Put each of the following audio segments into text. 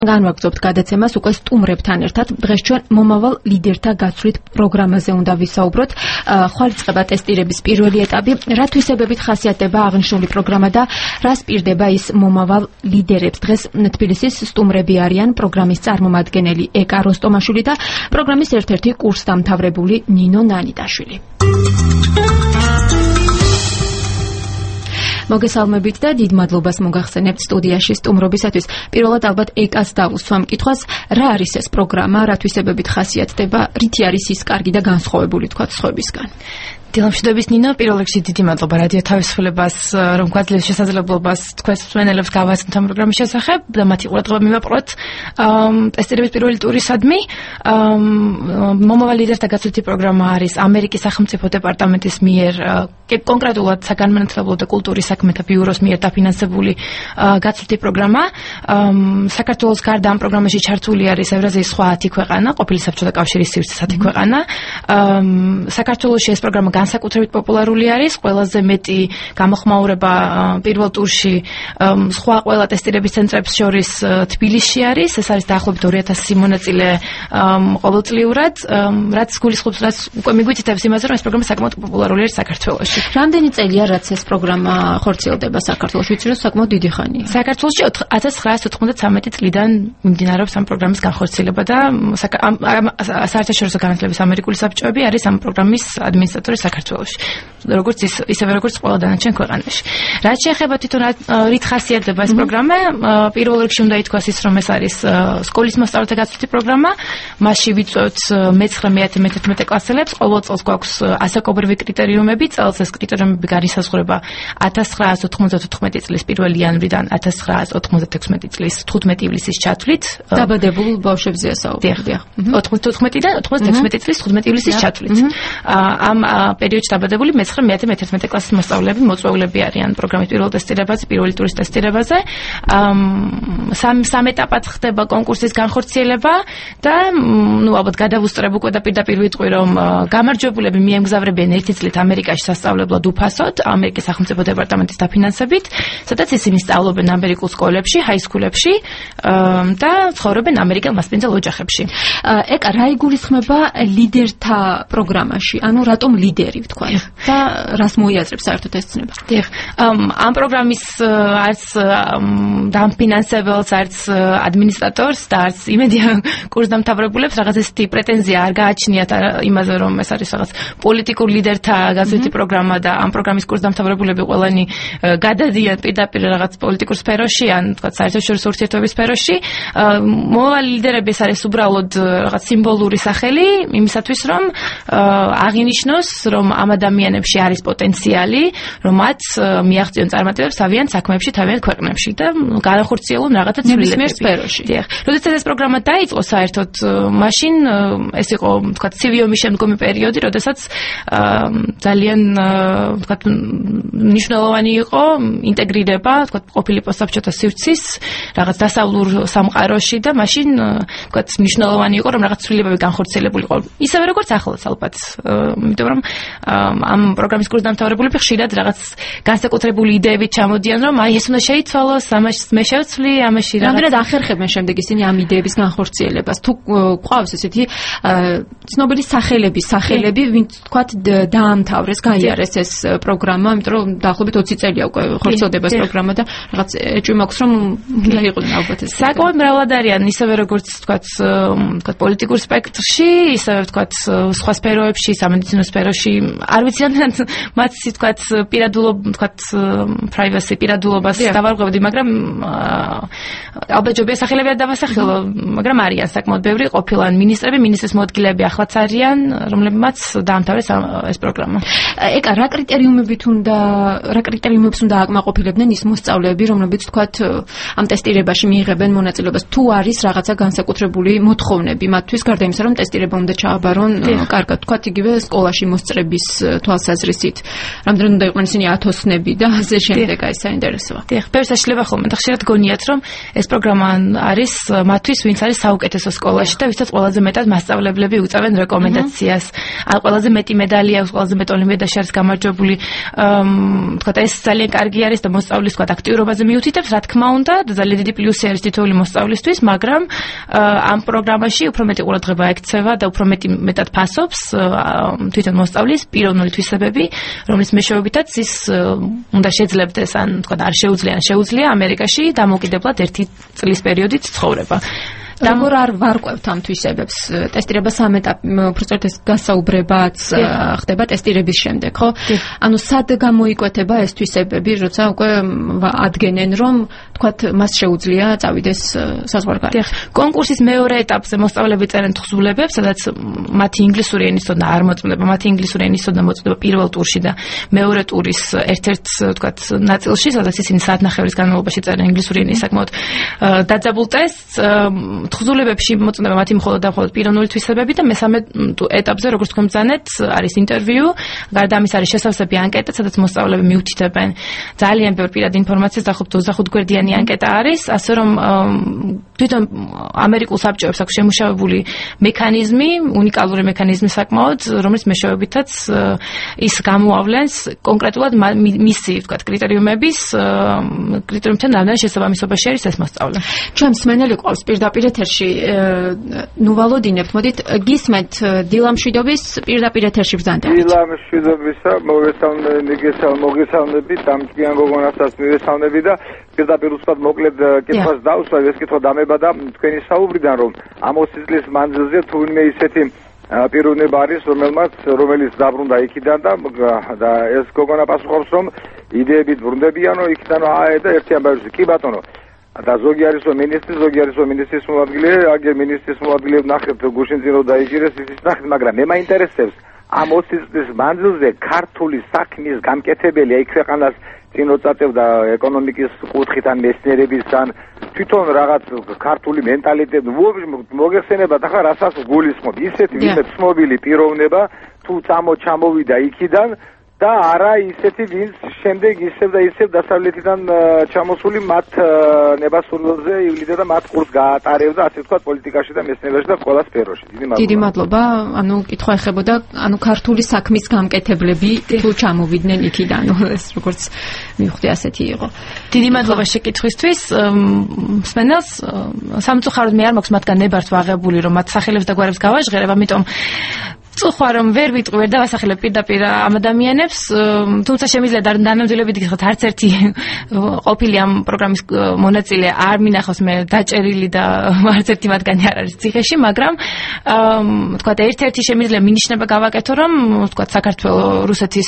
განვაგრძობთ გადაცემას უკვე სტუმრებთან ერთად. დღეს ჩვენ მომავალ ლიდერთა გაცვლით პროგრამაზე უნდა ვისაუბროთ. ხვალ იწყება ტესტირების პირველი ეტაპი. რა თვისებებით ხასიათდება აღნიშნული პროგრამა და რა სპირდება ის მომავალ ლიდერებს. დღეს თბილისის სტუმრები არიან პროგრამის წარმომადგენელი ეკა როსტომაშვილი და პროგრამის ერთ-ერთი კურსდამთავრებული ნინო ნანიდაშვილი. მოგესალმებით და დიდ მადლობას მოგახსენებთ სტუდიაში სტუმრობისათვის. პირველად ალბათ ეკას დავუსვამ კითხვას, რა არის ეს პროგრამა, რა თვისებებით ხასიათდება, რითი არის ის კარგი და განსხვავებული თქვა სხვებისგან. დილამშვიდობის ნინო, პირველ რიგში დიდი მადლობა რადიო თავისუფლებას, რომ გვაძლევს შესაძლებლობას თქვენს მსმენელებს გავაცნოთ ამ პროგრამის შესახებ და მათი ყურადღება მივაპყროთ ტესტირების პირველი ტურისადმი. მომავალ ლიდერთა გაცვლითი პროგრამა არის ამერიკის სახელმწიფო დეპარტამენტის მიერ კონკრეტულად საგანმანათლებლო და კულტურის საქმეთა ბიუროს მიერ დაფინანსებული გაცვლითი პროგრამა. საქართველოს გარდა ამ პროგრამაში ჩართული არის ევრაზიის სხვა 10 ქვეყანა, ყოფილი საბჭოთა კავშირის სივრცის 10 ქვეყანა. საქართველოში ეს პროგრამა განსაკუთრებით პოპულარული არის, ყველაზე მეტი გამოხმაურება პირველ ტურში სხვა ყველა ტესტირების ცენტრებს შორის თბილისში არის. ეს არის დაახლოებით 2000 მონაწილე ყოველწლიურად, რაც გულისხმობს, რაც უკვე მიგვიწითებს იმაზე, რომ ეს პროგრამა საკმაოდ პოპულარული არის საქართველოში. რამდენი წელია რაც ეს პროგრამა ხორციელდება საქართველოში? ვიცი რომ საკმაოდ დიდი ხანია. საქართველოში 1993 წლიდან მიმდინარეობს ამ პროგრამის განხორციელება და საერთაშორისო განათლების ამერიკული საბჭოები არის ამ პროგრამის ადმინისტრატორი საქართველოში, ისევე როგორც ყველა დანარჩენ ქვეყანაში. რაც შეეხება თვითონ რით ხასიათდება ეს პროგრამა, პირველ რიგში უნდა ითქვას ის, რომ ეს არის სკოლის მოსწავლეთა გაცვლითი პროგრამა. მასში ვიწვევთ მე-9-11 კლასელებს. ყოველ წელს გვაქვს ასაკობრივი კრიტერიუმები. წელს ეს კრიტერიუმები განისაზღვრება 1994 წლის 1 იანვრიდან 1996 წლის 15 ივლისის ჩათვლით. დაბადებულ ბავშვებზეა საუბარი. 94 და 96 წლის 15 ივლისის ჩათვლით. ამ პერიოდში დაბადებული მე-9-11 კლასის მოსწავლეები მოწვეულები არიან პროგრამის პირველ ტესტირებაზე, პირველი ტურის ტესტირებაზე. სამ ეტაპად ხდება კონკურსის განხორციელება და ალბათ გადავუსწრებ უკვე და პირდაპირ ვიტყვი, რომ გამარჯვებულები მიემგზავრებიან ერთი წლით ამერიკაში სასწავლებლად უფასოდ, ამერიკის სახელმწიფო დეპარტამენტის დაფინანსებით, სადაც ისინი სწავლობენ ამერიკულ სკოლებში, ჰაისკულებში და ცხოვრობენ ამერიკელ მასპინძელ ოჯახებში. ეკა, რა იგულისხმება ლიდერთა პროგრამაში? ანუ რატომ ლიდერი ვთქვა და რას მოიაზრებს საერთოდ ეს ცნება? დიახ, ამ პროგრამის არც დამფინანსებელს, არც ადმინისტრატორს და არც იმედია კურსდამთავრებულებს რაღაც ესეთი პრეტენზია არ გააჩნიათ იმაზე, რომ ეს არის რაღაც პოლიტიკურ ლიდერთა გაცვლითი პროგრამა და ამ პროგრამის კურსდამთავრებულები ყველანი გადადიან პირდაპირ რაღაც პოლიტიკურ სფეროში ან თქვა საერთაშორისო ურთიერთობების სფეროში. მომავალი ლიდერები ეს არის უბრალოდ რაღაც სიმბოლური სახელი იმისათვის, რომ აღინიშნოს, რომ ამ ადამიანებში არის პოტენციალი, რომ მათ მიაღწიონ წარმატებებს თავიანთ საქმეებში, თავიანთ ქვეყნებში და განახორციელონ რაღაცა ცვლილებები სფეროში. დიახ. როდესაც ეს პროგრამა დაიწყო საერთოდ, მაშინ ეს იყო, თქვა, ცივი ომის შემდგომი პერიოდი, როდესაც ძალიან, თქვა, მნიშვნელოვანი იყო ინტეგრირება, თქვა, ყოფილი პოსტსაბჭოთა სივრცის რაღაც დასავლურ სამყაროში და მაშინ, თქვა, მნიშვნელოვანი იყო, რომ რაღაც ცვლილებები განხორციელებულიყო. ისევე როგორც ახლაც ალბათ. იმიტომ რომ ამ პროგრამის კურსდამთავრებულები ხშირად რაღაც განსაკუთრებული იდეებით ჩამოდიან, რომ აი ეს უნდა შეიცვალოს, ამას მე შევცვლი, ამაში რაღაც. რამდენად ახერხებენ შემდეგ ისინი ამ იდეების განხორციელებას? თუ ყავს ესეთი ცნობილი სახელები, ვინც თქვათ დაამთავრეს, გაიარეს ეს პროგრამა, იმიტომ რომ დაახლოებით 20 წელია უკვე ხორციელდება ეს პროგრამა და რაღაც ეჭვი მაქვს, რომ უნდა იყვნენ ალბათ ეს. საკმაოდ მრავლად არიან, ისევე როგორც თქვათ პოლიტიკურ სპექტრში, ისევე თქვათ სხვა სფეროებში, სამედიცინო სფეროში, არ ვიცი რამდენად მათ თქვათ პირადულობას დავარღვევდი, მაგრამ ალბათ ჯობია სახელები არ დავასახელო, მაგრამ არიან საკმაოდ ბევრი ყოფილან მინისტრის მოადგილეები ახლაც არიან, რომლებმაც დაამთავრეს ეს პროგრამა. ეკა, რა კრიტერიუმებს უნდა აკმაყოფილებდნენ ის მოსწავლეები, რომლებიც თქვათ ამ ტესტირებაში მიიღებენ მონაწილეობას? თუ არის რაღაცა განსაკუთრებული მოთხოვნები მათთვის, გარდა იმისა, რომ ტესტირება უნდა ჩააბარონ კარგად, თქვათ იგივე სკოლაში მოსწრები განათლების თვალსაზრისით რამდენი უნდა იყვნენ ისინი ათოსნები და ასე შემდეგ აი საინტერესოა. დიახ, ბევრს აშლება ხოლმე და ხშირად გონიათ რომ ეს პროგრამა არის მათთვის ვინც არის საუკეთესო სკოლაში და ვისაც ყველაზე მეტად მასწავლებლები უწევენ რეკომენდაციას. ან ყველაზე მეტი მედალი აქვს, ყველაზე მეტ ოლიმპიადაში არის გამარჯვებული. თქვა ეს ძალიან კარგი არის და მოსწავლის თქვა აქტიურობაზე მიუთითებს, რა თქმა უნდა, და ძალიან დიდი პლუსი არის თითოეული მოსწავლისთვის, მაგრამ ამ პროგრამაში უფრო მეტი ყურადღება ექცევა და უფრო მეტად ფასობს თვითონ მოსწავლის პიროვნული თვისებები, რომლის მეშვეობითაც ის უნდა შეძლებდეს ან თქვა არ შეუძლია ამერიკაში დამოუკიდებლად 1 წლის პერიოდით ცხოვრება. როგორ არ ვარკვევთ ამ თვისებებს? ტესტირება 3 ეტაპი, უბრალოდ ეს გასაუბრებაც ხდება ტესტირების შემდეგ, ხო? ანუ სად გამოიკვეთება ეს თვისებები, როცა უკვე ადგენენ, რომ თქვათ მას შეუძლია წავიდეს საზღვარგარეთ? დიახ, კონკურსის მეორე ეტაპზე მოსწავლეები წერენ თხზულებებს, სადაც მათი ინგლისური ენის ცოდნა არ მოწმდება, მათი ინგლისური ენის ცოდნა მოწმდება პირველ ტურში და მეორე ტურის ერთ-ერთ თქვათ ნაწილში, სადაც ისინი საათნახევრის განმავლობაში წერენ ინგლისური ენის საკმაოდ დაძაბულ ტესტს. თხზულებებში მოწმდება მათი მხოლოდ და მხოლოდ პიროვნული თვისებები და მესამე ეტაპზე, როგორც თქვენ ბრძანეთ, არის ინტერვიუ, გარდა ამისა არის შესავსები ანკეტა, სადაც მოსწავლეები მიუთითებენ ძალიან ბევრ პირად ინფორმაციას, დაახლოებით 25 გვერდიანი ანკეტა არის, ასე რომ თვითონ ამერიკულ საბჭოებს აქვს შემუშავებული მექანიზმი, უნიკალური მექანიზმი საკმაოდ, რომლის მეშვეობითაც ის გამოავლენს კონკრეტულად მისი, ვთქვათ, კრიტერიუმებთან რამდენი შესაბამისობაში არის ეს მოსწავლე. ჩემს მსმენელი ყავს პირდაპირ ეთერში, ნუ ვალოდინებთ, მოდით გისმენთ დილამშვიდობის პირდაპირ ეთერში ბრძანდებთ. დილამშვიდობისა, მოგესალმებით, ამ ჭკვიან გოგონასაც მივესალმები და პირდაპირ უცბად მოკლედ კითხვას დავსვამ, ეს კითხვა დამება და თქვენი საუბრიდან, რომ ამ 20 წლის მანძილზე თუნდაც ისეთი პიროვნება არის, რომელიც დაბრუნდა იქიდან და ეს გოგონა პასუხობს, რომ იდეებით ბრუნდებიანო იქიდან და ერთი ამბავი კი ბატონო. და ზოგი არის მინისტრი, ზოგი არის მინისტრის მოადგილე, აგერ მინისტრის მოადგილე ნახეთ გუშინ წინ რო დაიჭირეს ის ნახეთ, მაგრამ მე მაინტერესებს ამ 20 წლის მანძილზე ქართული საქმის გამკეთებელი აი ქვეყანას წინ უწევდა ეკონომიკის კუთხით ან მეცნიერების ან თვითონ რაღაც ქართული მენტალიტეტი მოგეხსენებათ ახლა რასაც გულისხმობ ისეთი ვინმე ცნობილი პიროვნება თუ ჩამოვიდა იქიდან და არა ისეთი ვინც შემდეგ ისევ დასავლეთიდან ჩამოსული მათ ნებასურველზე ივლიდა და მათ კურსს გაატარებდა ასე ვთქვათ პოლიტიკაში და მეცნიერებაში და ყველა სფეროში. დიდი მადლობა. ანუ კითხვა ეხებოდა ანუ ქართული საქმის გამკეთებლები თუ ჩამოვიდნენ იქიდან, ეს როგორც მივხვდი ასეთი იყო. დიდი მადლობა შეკითხვისთვის. მსმენელს სამწუხაროდ მე არ მაქვს მათგან ნებართვა აღებული, რომ მათ სახელებს და გვარებს გავაჟღერებ, ამიტომ წუხვა რომ ვერ ვიტყვი, ვერ დავასახელებ პირდაპირ ამ ადამიანებს, თუმცა შემიძლია დანამდვილებით გითხრათ, არც ერთი ყოფილი ამ პროგრამის მონაწილე არ მინახავს მე დაჭერილი და არც ერთი მათგანი არ არის ციხეში, მაგრამ თქვათ ერთ-ერთი შემიძლია მინიშნება გავაკეთო, რომ თქვათ საქართველოს-რუსეთის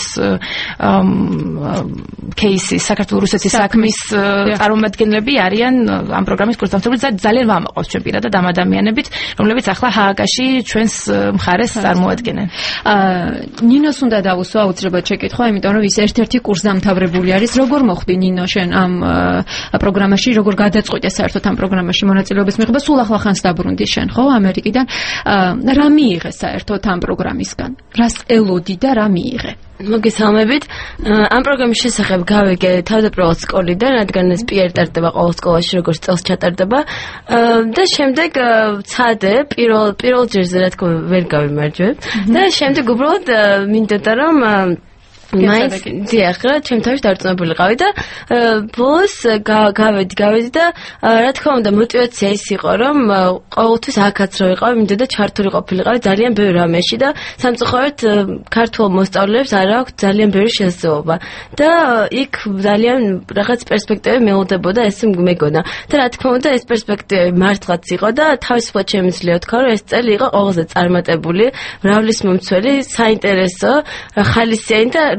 кейსი, საქართველოს-რუსეთის საქმის წარმომადგენლები არიან ამ პროგრამის კურსდამთავრებული, ძალიან ვამაყობთ ჩვენ პირადად ამ ადამიანებით, რომლებიც ახლა ჰააგაში ჩვენს მხარეს წარმოადგენენ. ნინოს უნდა დავუსვა აუცილებლად შეკითხვა, იმიტომ რომ ის ერთ-ერთი კურსდამთავრებული არის. როგორ მოხდი ნინო შენ ამ პროგრამაში, როგორ გადაწყვიტე საერთოდ ამ პროგრამაში მონაწილეობის მიღება? სულ ახლახანს დაბრუნდი შენ, ხო, ამერიკიდან. რა მიიღე საერთოდ ამ პროგრამისგან? რას ელოდი და რა მიიღე? მოგესალმებით. ამ პროგრამის შესახებ გავიგე თავდაპირველად სკოლიდან, რადგან ეს პიერ ტარდება ყოველ სკოლაში, როგორც წელს ჩატარდება. და შემდეგ ვცადე პირველ ჯერზე, რა თქმა უნდა, ვერ გავიმარჯვებ. და შემდეგ უბრალოდ მინდოდა რომ მაინც დიახ, რა ჩემ თავში დარწმუნებულიყავი და ბოლოს გავედი და რა თქმა უნდა мотиваცია ის იყო რომ ყოველთვის აქაც რო ვიყავი, მინდოდა ჩართული ყოფილიყავი ძალიან ბევრ რამეში და სამწუხაროდ ქართულ მოსწავლეებს არ აქვს ძალიან ბევრი შესაძლებლობა და იქ ძალიან რაღაც პერსპექტივები მეუდებოდა, ესე მეგონა და რა თქმა უნდა ეს პერსპექტივები მართლაც იყო და თავისუფლად შემიძლია ვთქვა რომ ეს წელი იყო ყველაზე წარმატებული, მრავლის მომცველი, საინტერესო, ხალისიანი და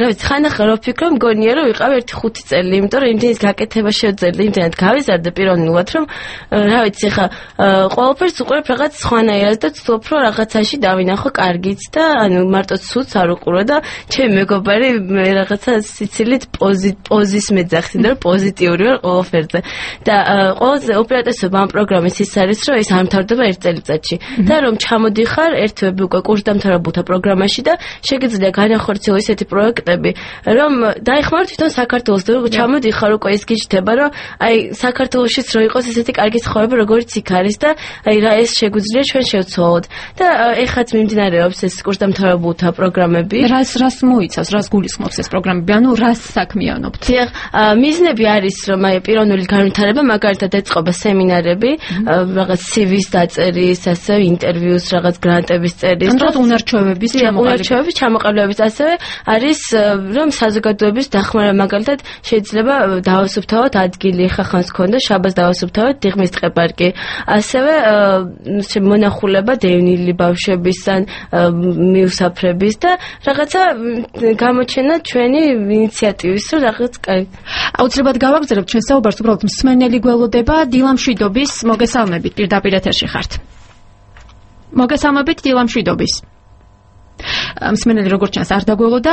რა ვიცი, ხანახა რო ვფიქრობ, მგონია რომ ვიყავ 1-5 წელი, იმიტომ რომ იმდენის გაკეთება შეძლო, იმდენად გავიზარდა პიროვნულად, რომ რა ვიცი, ხა ყველაფერს უყურებ რაღაც სხვანაირად და ვცდილობ რომ რაღაცაში დავინახო კარგიც და ანუ მარტო ცუდს არ უყურო და ჩემი მეგობარი მე რაღაცა სიცილით პოზის მეძახდი და პოზიტიური ვარ ყველაფერზე. და ყველაზე უპირატესობა ამ პროგრამის ის არის, რომ ეს არ მთავრდება 1 წელიწადში და რომ ჩამოდიხარ ერთვე უკვე კურსდამთავრებულთა პროგრამაში და შეგიძლია განახორციელო ისეთი პროექტები, რომ დაიხმარო თვითონ საქართველოს და ჩამოდიხარ უკვე ის გიჩნდება, რომ აი საქართველოშიც რო იყოს ესეთი კარგი ცხოვრება, როგორც იქ არის და აი რა ეს შეგვიძლია ჩვენ შევცვალოთ. და ეხაც მიმდინარეობს ეს კურსდამთავრებულთა პროგრამები. რას მოიცავს, რას გულისხმობს ეს პროგრამები? ანუ რას საქმიანობთ? დიახ, მიზნები არის, რომ აი პიროვნული განვითარება, მაგალითად ეწყობა სემინარები, რაღაც CV-ს დაწერის, ასევე ინტერვიუს, რაღაც გრანტების წერის. ანუ უნარჩვევების ჩამოყალიბების ასევე არის, რომ საზოგადოების დახმარება, მაგალითად შეიძლება დავასუფთავოთ ადგილი, ხახანს ქონდა შაბას დავასუფთავოთ დიღმის ტყეპარკი. ასევე მონახულება დევნილი ბავშვების ან მიუსაფრების და რაღაცა გამოჩენა ჩვენი ინიციატივის, რომ რაღაც კაი. აუცილებლად გავაგზავნებთ ჩვენ საუბარს, უბრალოდ მსმენელი გველოდება. დილა მშვიდობის, მოგესალმებით, პირდაპირ ეთერში ხართ. მოგესალმებით, დილა მშვიდობის. მსმენელი როგორც ჩანს არ დაგველოდა.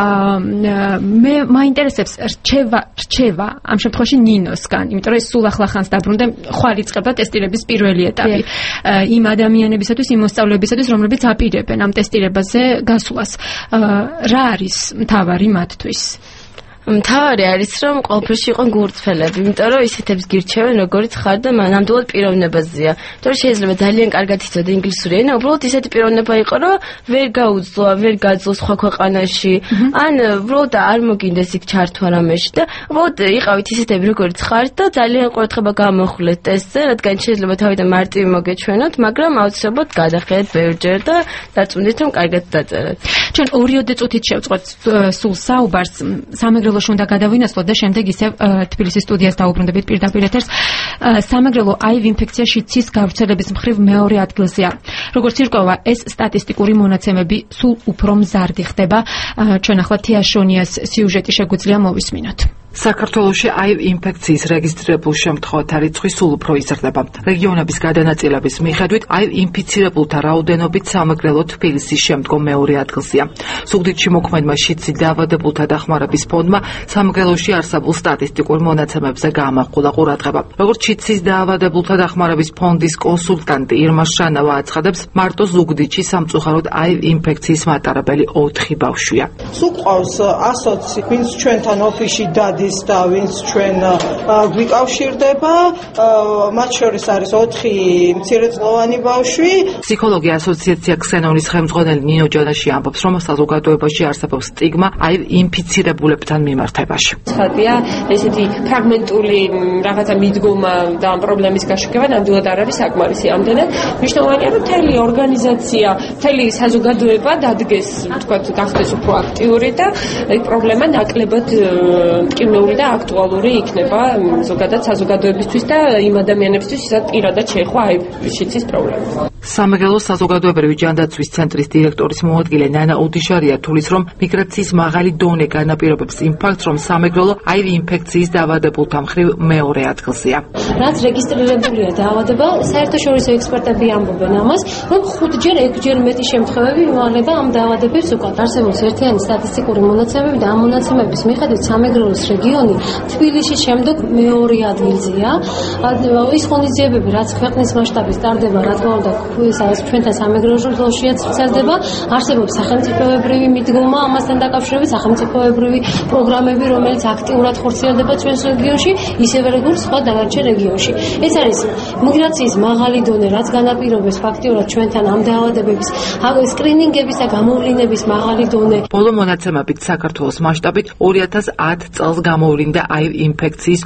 მე მაინტერესებს რჩევა ამ შემთხვევაში ნინოსგან, იმიტომ რომ ეს სულ ახლახანს დაბრუნდა, ხვალ იწყება ტესტირების პირველი ეტაპი იმ ადამიანებისათვის, იმ მოსწავლეებისათვის, რომლებიც აპირებენ ამ ტესტირებაზე გასვლას. რა არის მთავარი მათთვის? მთავარი არის, რომ ყველაფერში იყო გურწფელები, იმიტომ რომ ისეთებს გირჩევენ, როგორც ხარ და ნამდვილად პიროვნებაზეა. იმიტომ რომ შეიძლება ძალიან კარგად იცოდე ინგლისური ენა, უბრალოდ ისეთი პიროვნება იყო, რომ ვერ გაუძლო, ვერ გაძლო სხვა ქვეყანაში, ან უბრალოდ არ მოგინდეს იქ ჩართვა რამეში და უბრალოდ იყავით ისეთები, როგორც ხართ და ძალიან ყურადღება გამოხვლეთ ტესტზე, რადგან შეიძლება თავიდან მარტივი მოგეჩვენოთ, მაგრამ აუცილებლად გადახედეთ ბევრჯერ და დაწუნდით, რომ კარგად დაწერეთ. ჩვენ 2 წუთით შევწყვეტ სულ საუბარს, სამეგრელოში უნდა გადავინაცვლოთ და შემდეგ ისევ თბილისის სტუდიას დაუბრუნდებით პირდაპირ ეთერს. სამეგრელო აივ ინფექცია შიცის გავრცელების მხრივ მეორე ადგილზეა. როგორც ირკვევა, ეს სტატისტიკური მონაცემები სულ უფრო მზარდი ხდება. ჩვენ ახლა თეაშონიას სიუჟეტი შეგვიძლია მოვისმინოთ. საქართველოში აივ ინფექციის რეგისტრირებულ შემთხვევათა რიცხვი სულ უფრო იზრდება. რეგიონების გადანაწილების მიხედვით აივ ინფიცირებულთა რაოდენობით სამეგრელო თბილისის შემდგომ მეორე ადგილზეა. ზუგდიდში მოქმედმა შიცით დაავადებულთა დახმარების ფონდმა სამეგრელოში არსებულ სტატისტიკურ მონაცემებზე გაამახვილა ყურადღება. როგორც შიცის დაავადებულთა დახმარების ფონდის კონსულტანტი ირმა შანავა აცხადებს, მარტო ზუგდიდში სამწუხაროდ აივ ინფექციის მატარებელი 4 ბავშვია. სუყავს ასოცი, ვინც ჩვენთან ოფისში დადის და ვინც ჩვენ გვიკავშირდება, მათ შორის არის 4 მცირეწლოვანი ბავშვი. ფსიქოლოგია ასოციაცია ქსენონის ხელმძღვანელი ნინო ჯანაში ამბობს, რომ საზოგადოებაში არსებობს სტიგმა აივ ინფიცირებულებთან მიმართებაში. ხალხია ესეთი ფრაგმენტული რაღაცა მიდგომა და ამ პრობლემის გაშუქება ნამდვილად არ არის საკმარისი. ამდენად მნიშვნელოვანია, რომ მთელი ორგანიზაცია, მთელი საზოგადოება დადგეს, თქვათ, გახდეს უფრო აქტიური და ეს პრობლემა ნაკლებად მტკივნეული და აქტუალური იქნება ზოგადად საზოგადოებისთვის და იმ ადამიანებისთვის, ვისაც პირადად შეეხვა აი შიცის პრობლემა. სამეგრელოს საზოგადოებრივი ჯანდაცვის ცენტრის დირექტორის მოადგილე ნანა უდიშარია თulis, რომ მიგრაციის მაღალი დონე განაპირობებს იმ ფაქტს, რომ სამეგრელო აივ ინფექციის დაავადებულთა მხრივ მეორე ადგილზეა. რაც რეგისტრირებულია დაავადება, საერთაშორისო ექსპერტები ამბობენ ამას, რომ 5-ჯერ, 6-ჯერ მეტი შემთხვევები იმალება ამ დაავადებებს უკან. არსებობს ერთიანი სტატისტიკური მონაცემები და ამ მონაცემების მიხედვით სამეგრელოს რეგიონი თბილისის შემდეგ მეორე ადგილზეა. ის ღონისძიებები, რაც ქვეყნის მასშტაბით ტარდება, რა თქმა უნდა, ეს ჩვენთან სამეგრელოშიაც ვრცელდება, არსებობს სახელმწიფოებრივი მიდგომა ამასთან დაკავშირებით, სახელმწიფოებრივი პროგრამები, რომელიც აქტიურად ხორციელდება ჩვენს რეგიონში, ისევე როგორც სხვა დანარჩენ რეგიონში. ეს არის მიგრაციის მაღალი დონე, რაც განაპირობებს ფაქტიურად ჩვენთან ამ დაავადებების სკრინინგების და გამოვლინების მაღალი დონე. ბოლო მონაცემებით საქართველოს მასშტაბით 2010 წელს გამოვლინდა აივ ინფექციის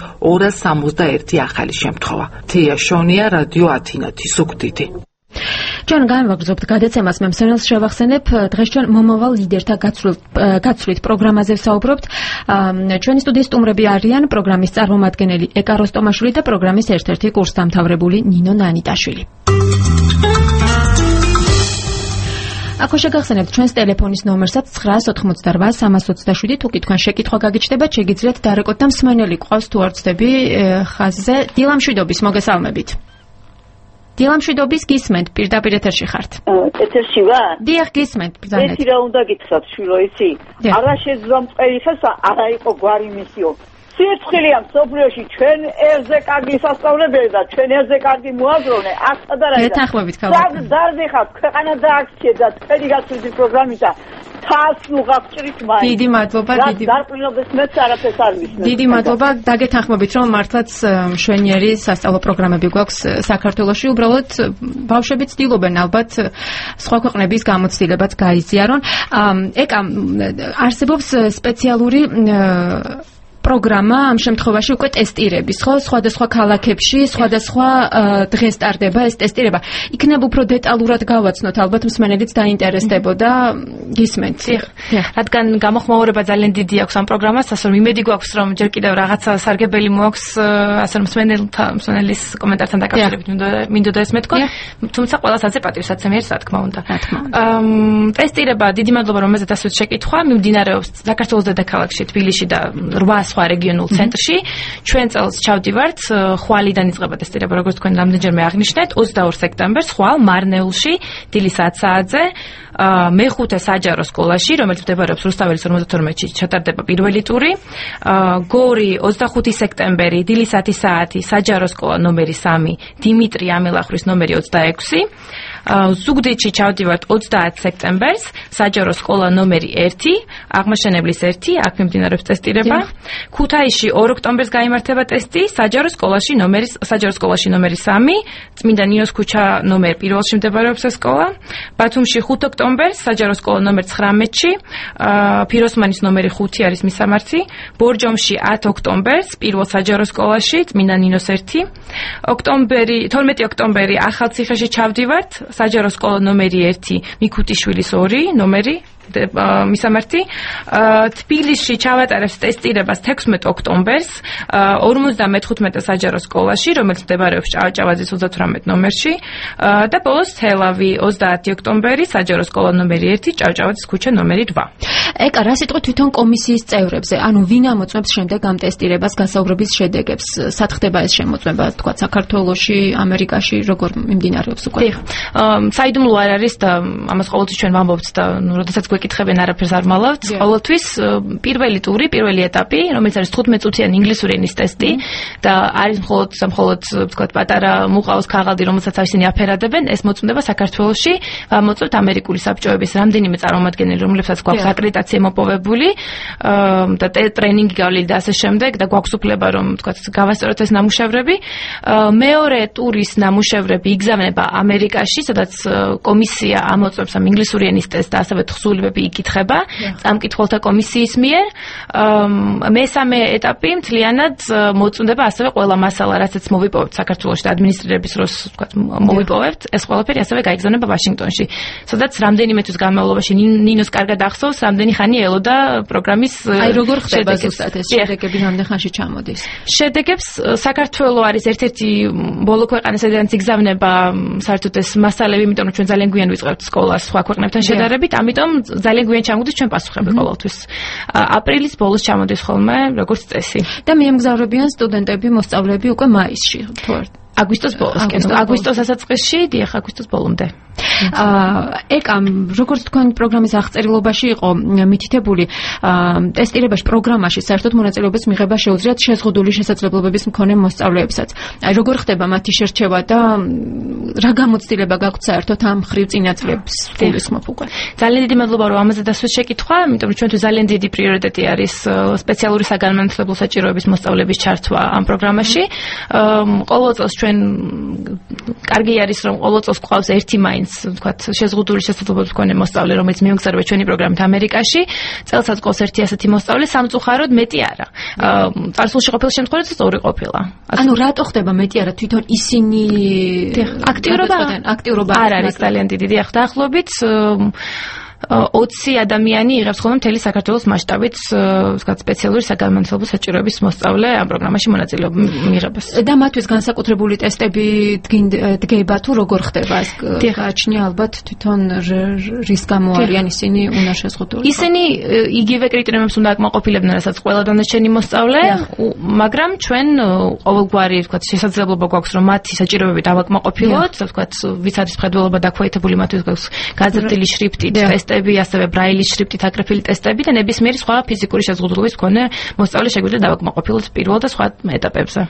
261 ახალი შემთხვევა. თეაშონია, რადიო ათინათი, ზუგდიდი. ჩვენ განვაგრძობთ გადაცემას, მე მსმენელს შევახსენებ, დღეს ჩვენ მომავალ ლიდერთა გაცვლით პროგრამაზე ვსაუბრობთ. ჩვენი სტუდიის სტუმრები არიან პროგრამის წარმომადგენელი ეკა როსტომაშვილი და პროგრამის ერთ-ერთი კურსდამთავრებული ნინო ნანიტაშვილი. აქ შეგახსენებთ ჩვენს ტელეფონის ნომერსაც 988 თუ კი თქვენ შეკითხვა გაგიჩნდებათ, შეგიძლიათ დარეკოთ და მსმენელი ყავს თუ არ ვცდები ხაზზე. დილამშვიდობის, მოგესალმებით. დილამშვიდობის, გისმენთ, პირდაპირ ეთერში ხართ. ეთერში ვარ? დიახ, გისმენთ, ბრძანეთ. ეთი რა უნდა გითხრათ, შვილო, იცი? არა შეძლო მწყერი ხესა, არა იყო გვარი მისიო. სირცხილია მსოფლიოში ჩვენ ერზე კარგი სასწავლებელი და ჩვენ ერზე კარგი მოაზროვნე აქა და რა და ეთანხმებით ქალაქი დარდიხავთ ქვეყანა დააქციე და თქვენი გასული პროგრამისა თავს უღაჭრით მაინც დიდი მადლობა დიდი დარწმუნებას მეც არაფერს არ ვიცნობ დიდი მადლობა დაგეთანხმებით რომ მართლაც მშვენიერი სასწავლო პროგრამები გვაქვს საქართველოში უბრალოდ ბავშვები ცდილობენ ალბათ სხვა ქვეყნების გამოცდილებაც გაიზიარონ ეკა არსებობს სპეციალური პროგრამა ამ შემთხვევაში უკვე ტესტირების, ხო? სხვადასხვა ქალაქებში, სხვადასხვა დღეს ტარდება ეს ტესტირება. იქნებ უფრო დეტალურად გავაცნოთ, ალბათ მსმენელიც დაინტერესდებოდა, გისმენთ. რადგან გამოხმაურება ძალიან დიდი აქვს ამ პროგრამას, ასე რომ იმედი გვაქვს, რომ ჯერ კიდევ რაღაცა სარგებელი მოაქვს, ასე რომ მსმენელის კომენტართან დაკავშირებით მინდოდა ეს მეთქვა, თუმცა ყველას ასე პატივსაცემი არის, რა თქმა უნდა. ტესტირება, დიდი მადლობა რომ მეზე დასვით შეკითხვა, მიმდინარეობს საქართველოს დედაქალაქში, თბილისში და 8 სხვა რეგიონულ ცენტრში. ჩვენ წელს ჩავდივართ, ხვალიდან იწყება ტესტირება, როგორც თქვენ რამდენჯერმე აღნიშნეთ, 22 სექტემბერს ხვალ მარნეულში, დილის 10 საათზე, მეხუთე საჯარო სკოლაში, რომელიც მდებარეობს რუსთაველის 52-ში, ჩატარდება პირველი ტური. გორი 25 სექტემბერი, დილის 10 საათი, საჯარო სკოლა ნომერი 3, დიმიტრი ამელახვის ნომერი 26. ზუგდიდში ჩავდივართ 30 სექტემბერს, საჯარო სკოლა ნომერი 1, აღმაშენებლის 1, აქ მიმდინარეობს ტესტირება. ქუთაისში 2 ოქტომბერს გაიმართება ტესტი, საჯარო სკოლაში ნომერი 3, წმინდა ნინოს ქუჩა ნომერ 1-ში მდებარეობს ეს სკოლა. ბათუმში 5 ოქტომბერს, საჯარო სკოლა ნომერ 19-ში, ფიროსმანის ნომერი 5 არის მისამართი. ბორჯომში 10 ოქტომბერს, პირველ საჯარო სკოლაში, წმინდა ნინოს 1. 12 ოქტომბერი ახალციხეში ჩავდივართ, საჯარო სკოლა ნომერი 1, მიქუტიშვილის 2 ნომერი მისამართი. თბილისში ჩავატარებს ტესტირებას 16 ოქტომბერს 55 საჯარო სკოლაში, რომელიც მდებარეობს ჭავჭავაძის 38 ნომერში და ბოლოს თელავი 30 ოქტომბერი საჯარო სკოლა ნომერი 1, ჭავჭავაძის ქუჩა ნომერი 2. ეკა რა სიტყვით თვითონ კომისიის წევრებზე, ანუ ვინ ამოწმებს შემდეგ ამ ტესტირებას, გასაუბრების შედეგებს, სათხდება ეს შემოწმება, თქვა საქართველოში, ამერიკაში, როგორ მიმდინარეობს უკვე? საიდუმლო არ არის და ამას ყოველთვის ჩვენ ვამბობთ და როდესაც გვეკითხებენ არაფერს არ მალავთ. ყოველთვის პირველი ტური, პირველი ეტაპი, რომელიც არის 15 წუთიანი ინგლისური ენის ტესტი და არის მხოლოდ ვთქვათ პატარა მუყაოს ქაღალდი, რომელსაც ისინი აფერადებენ, ეს მოწმდება საქართველოში, მოწმებთ ამერიკული საბჭოების რამდენიმე წარმომადგენელი, რომლებსაც გვაქვს აკრედიტაცია მოპოვებული და ტრენინგი გავლილი და ასე შემდეგ და გვაქვს უფლება რომ ვთქვათ გავასწოროთ ეს ნამუშევრები. მეორე ტურის ნამუშევრები იგზავნება ამერიკაში, სადაც კომისია ამოწმებს ამ ინგლისური ენის ტესტს და ასევე თხზულებები იკითხება წამკითხველთა კომისიის მიერ. მესამე ეტაპი მთლიანად მოწმდება ასევე ყველა მასალა, რასაც მოვიპოვებთ საქართველოში და ადმინისტრირების დროს ვთქვათ მოვიპოვებთ, ეს ყველაფერი ასევე გაიგზავნება ვაშინგტონში, სადაც რამდენიმე თვის განმავლობაში ნინოს კარგად ახსოვს, რამდენი ხანი ელოდა პროგრამის როგორ ხდება ზუსტად ეს შედეგები, რამდენ ხანში ჩამოდის? შედეგებს საქართველო არის ერთ-ერთი ბოლო ქვეყანა, სადაც იგზავნება საერთოდ ეს მასალები, იმიტომ რომ ჩვენ ძალიან გვიან ვიწყებთ სკოლას სხვა ქვეყნებთან შედარებით, ამიტომ ძალიან გვიან ჩამოდის ჩვენ პასუხები ყოველთვის. აპრილის ბოლოს ჩამოდის ხოლმე როგორც წესი. და მიემგზავრებიან სტუდენტები, მოსწავლეები უკვე მაისში, თუ არ აგვისტოს ბოლოსკენ, აგვისტოს დასაწყისში, დიახ, აგვისტოს ბოლომდე. ეკა, როგორც თქვენ პროგრამის აღწერილობაში იყო მითითებული, ტესტირებაში პროგრამაში საერთოდ მონაწილეობას მიღება შეუძლიათ შეზღუდული შესაძლებლობების მქონე მოსწავლეებსაც. აი, როგორ ხდება მათი შერჩევა და რა გამოცდილება გაქვთ საერთოდ ამ ხრივ წინაწლებს გულისხმობ უკვე? ძალიან დიდი მადლობა რომ ამაზე დასვით შეკითხვა, იმიტომ რომ ჩვენთვის ძალიან დიდი პრიორიტეტი არის სპეციალური საგანმანათლებლო საჭიროების მოსწავლეების ჩართვა ამ პროგრამაში. ყოველ წელს ჩვენ კარგი არის რომ ყოველ წელს გვყავს ერთი მაინც ვთქვათ შეზღუდული შესაძლებლობების მქონე მოსწავლე, რომელიც მიემგზავრება ჩვენი პროგრამით ამერიკაში. წელსაც გვყავს ერთი ასეთი მოსწავლე, სამწუხაროდ მეტი არა. წარსულში ყოფილ შემთხვევაში სწორი ყოფილა. ანუ რატო ხდება მეტი არა, თვითონ ისინი აქტიურობა არ არის ძალიან დიდი, დიახ, დაახლოებით 20 ადამიანი იღებს ხოლმე მთელი საქართველოს მასშტაბით ვთქვათ სპეციალური საგანმანათლებლო საჭიროების მოსწავლე ამ პროგრამაში მონაწილეობა მიიღებას. და მათთვის განსაკუთრებული ტესტები დგება თუ როგორ ხდება ეს გააჩნია ალბათ თვითონ რის გამო არიან ისინი უნდა შეზღუდული. ისინი იგივე კრიტერიუმებს უნდა აკმაყოფილებდნენ, რასაც ყველა დანარჩენი მოსწავლე, მაგრამ ჩვენ ყოველგვარი ვთქვათ შესაძლებლობა გვაქვს რომ მათი საჭიროებები დავაკმაყოფილოთ, ვთქვათ ვის არის მხედველობა დაქვეითებული მათთვის გვაქვს გაზრდილი შრიფტით ტესტები, ასევე ბრაილის შრიფტით აკრეფილი ტესტები და ნებისმიერი სხვა ფიზიკური შეზღუდულობის მქონე მოსწავლე შეგვიძლია დავაკმაყოფილოთ პირველ და სხვა ეტაპებზე.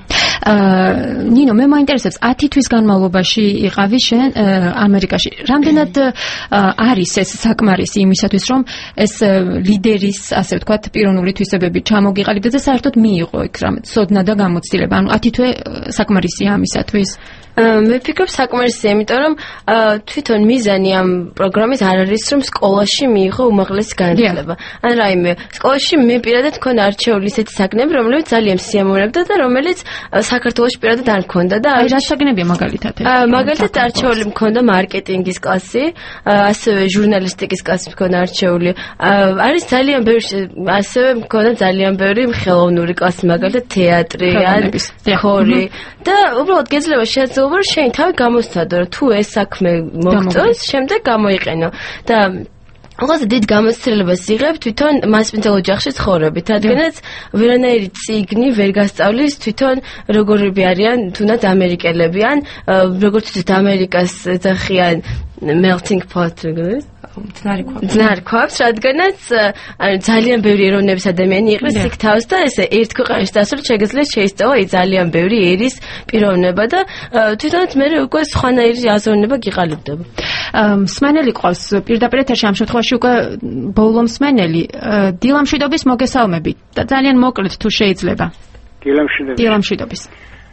ნინო, მე მაინტერესებს 10 თვის განმავლობაში იყავი შენ ამერიკაში. რამდენად არის ეს საკმარისი იმისათვის, რომ ეს ლიდერის, ასე ვთქვათ, პიროვნული თვისებები ჩამოგიყალიბდა და საერთოდ მიიღო იქ რამე ცოდნა და გამოცდილება. ანუ 10 თვე საკმარისია ამისათვის. მე ვფიქრობ საკმარისია, იმიტომ რომ თვითონ მიზანი ამ პროგრამის არ არის რომ სკოლაში მიიღო უმაღლესი განათლება. ან რაიმე, სკოლაში მე პირადად მქონდა არჩეული ისეთი საგნები, რომლებიც ძალიან სიამოვნებდა და რომელიც საქართველოში პირადად არ მქონდა და აი რა საგნებია მაგალითად? მაგალითად არჩეული მქონდა მარკეტინგის კლასი, ასევე ჟურნალისტიკის კლასი მქონდა არჩეული. არის ძალიან ბევრი, ასევე მქონდა ძალიან ბევრი ხელოვნური კლასი, მაგალითად თეატრი, ან ხორი და უბრალოდ გეძლევა შეძლო რომ შენ თავი გამოსცადო რომ თუ ეს საქმე მოგწონს, შემდეგ გამოიყენო და ოღონდ დიდ გამოცდილებას იღებ თვითონ მასპინძელ ოჯახში ცხოვრებით, რადგანაც ვერანაირი წიგნი ვერ გასწავლის თვითონ როგორები არიან თუნდაც ამერიკელები ან როგორც თვით ამერიკას ეძახიან melting pot როგორც ძნარი ქვაბს, რადგანაც ძალიან ბევრი ეროვნების ადამიანი იყრის იქ თავს და ესე ერთ ქვეყანაში დასულით შეგეძლოს შეისწავლა ძალიან ბევრი ერის პიროვნება და თვითონაც მე უკვე სხვანაირი აზროვნება გიყალიბდება. მსმენელი ყავს პირდაპირ ეთერში ამ შემთხვევაში უკვე ბოლო მსმენელი დილამშვიდობის მოგესალმებით და ძალიან მოკლედ თუ შეიძლება. დილამშვიდობის.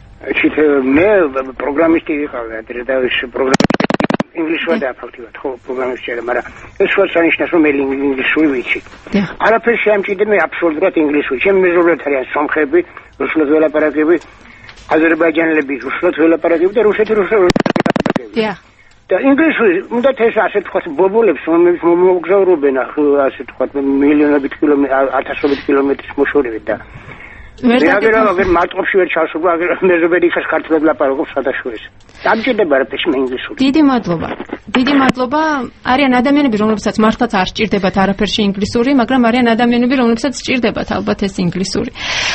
მე პროგრამისტი ვიყავი ადრე და ეს პროგრამისტი ინგლისურად აფაქტივად ხო პროგრამის შეერა, მაგრამ ეს შეანიშნავს რომ მე ინგლისური ვიცი. არაფერს შეამჭირდა მე აბსოლუტურად ინგლისური. ჩემი მეზობლად არიან სომხები, რუსულად ველაპარაკები, აზერბაიჯანელები რუსულად ველაპარაკები და რუსეთი რუსულად. და ინგლისური უნდა ეს ასე თქვა ბობოლებს მომოგზაურობენ ასე თქვა მილიონობით კილომეტრი, ათასობით კილომეტრის მოშორებით და მე აგერ მარტყოფში ვერ ჩავსვლა, აგერ მეზობელი ხარ ქართულად ლაპარაკობ სადაშოეს. დამჭირდება არაფერს მე ინგლისური. დიდი მადლობა. არიან ადამიანები, რომლებსაც მართლაც არ სჭირდებათ არაფერში ინგლისური, მაგრამ არიან ადამიანები, რომლებსაც სჭირდებათ ალბათ ეს ინგლისური.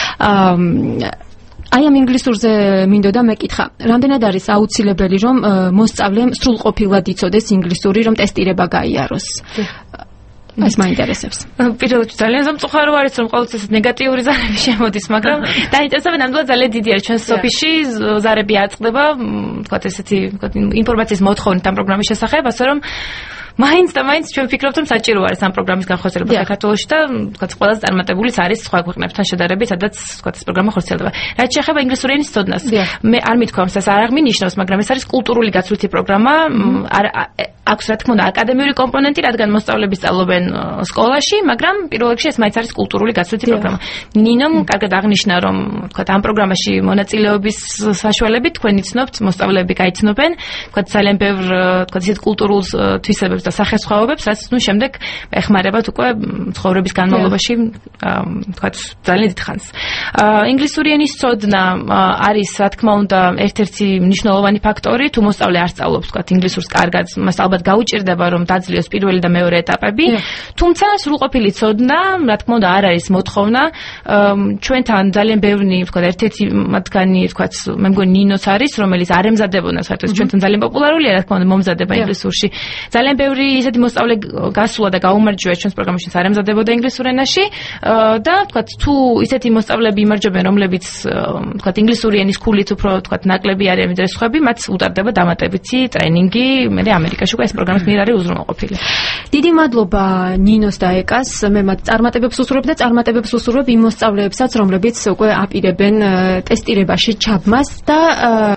აი ამ ინგლისურზე მინდოდა მეკითხა. რამდენად არის აუცილებელი, რომ მოსწავლემ სრულყოფილად იცოდეს ინგლისური, რომ ტესტირება გაიაროს? ეს მაინტერესებს. პირველად ძალიან სამწუხარო არის რომ ყოველთვის ეს ნეგატიური ზარები შემოდის, მაგრამ დაინტერესება ნამდვილად ძალიან დიდი არის ჩვენს ოფისში ზარები აწყდება, თქვათ ესეთი ინფორმაციის მოთხოვნით ამ პროგრამის შესახებ, ასე რომ მაინც ჩვენ ვფიქრობთ რომ საჭირო არის ამ პროგრამის განხორციელება საქართველოში და თქვათ ყველაზე წარმატებულიც არის სხვა ქვეყნებთან შედარებით, სადაც თქვათ ეს პროგრამა ხორციელდება. რაც შეეხება ინგლისური ენის ცოდნას, მე არ მithქვამს ეს არ აღნიშნავს, მაგრამ ეს არის კულტურული გაცვლითი პროგრამა, აქვს რა თქმა უნდა აკადემიური კომპონენტი, რადგან მოსწავლეები სწავლობენ სკოლაში, მაგრამ პირველ რიგში ეს მაინც არის კულტურული გაცვლითი პროგრამა. ნინომ კარგად აღნიშნა რომ თქვათ ამ პროგრამაში მონაწილეობის საშუალებით თქვენ იცნობთ, მოსწავლეები გაიცნობენ, თქვათ ძალიან ბევრ თქვათ ისეთ კულტურულ თვისებებს და სახესხვაობებს, რაც ნუ შემდეგ ეხმარებათ უკვე ცხოვრების განმავლობაში, თქვათ ძალიან დიდ ხანს. ინგლისური ენის ცოდნა არის, რა თქმა უნდა, ერთ-ერთი მნიშვნელოვანი ფაქტორი, თუ მოსწავლე არ სწავლობს, თქვათ ინგლისურს კარგად, მას ალბათ გაუჭირდება რომ დაძლიოს პირველი და მეორე ეტაპები, თუმცა სრულყოფილი ცოდნა, რა თქმა უნდა, არ არის მოთხოვნა. ჩვენთან ძალიან ბევრი, თქვათ, ერთ-ერთი მათგანი, თქვათ, მე მგონი ნინოც არის, რომელიც არ ემზადებოდა საერთოდ ჩვენთან ძალიან პოპულარულია, რა თქმა უნდა, მომზადება ინგლისურში. ძალიან ბევრი ისეთი მოსწავლე გასულა და გაუმარჯვეს ჩვენს პროგრამაში, არ ემზადებოდა ინგლისურ ენაში და, თქვათ, თუ ისეთი მოსწავლეები იმარჯვებენ, რომლებიც, თქვათ, ინგლისური ენის ქულით უფრო, თქვათ, ნაკლები არიან ვიდრე სხვები, მათ უტარდება დამატებითი ტრენინგი, მე ამერიკაში ეს პროგრამის მიერ არის უზრუნველყოფილი. დიდი მადლობა ნინოს და ეკას, მე მათ წარმატებებს უსურვებ და წარმატებებს უსურვებ იმ მოსწავლეებსაც, რომლებიც უკვე აპირებენ ტესტირებაში ჩაბმას და